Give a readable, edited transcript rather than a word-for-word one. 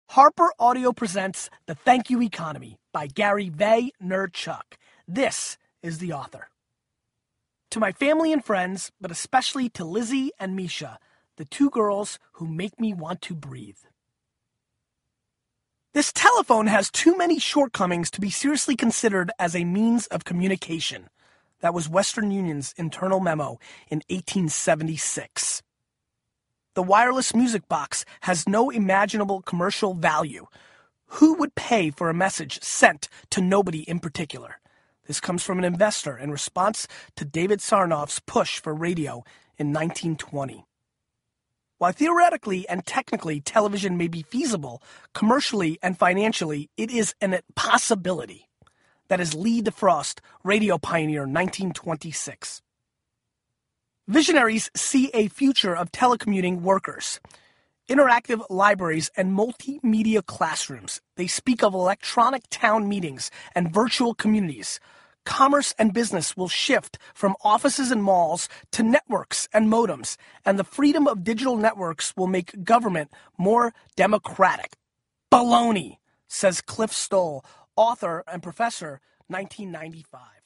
Harper Audio presents The Thank You Economy by Gary Vaynerchuk. This is the author. To my family and friends, but especially to Lizzie and Misha, the two girls who make me want to breathe. This telephone has too many shortcomings to be seriously considered as a means of communication. That was Western Union's internal memo in 1876. The wireless music box has no imaginable commercial value. Who would pay for a message sent to nobody in particular? This comes from an investor in response to David Sarnoff's push for radio in 1920. While theoretically and technically television may be feasible, commercially and financially, it is an impossibility. That is Lee DeFrost, radio pioneer, 1926. Visionaries see a future of telecommuting workers, interactive libraries, and multimedia classrooms. They speak of electronic town meetings and virtual communities. Commerce and business will shift from offices and malls to networks and modems, and the freedom of digital networks will make government more democratic. Baloney, says Cliff Stoll, author and professor, 1995.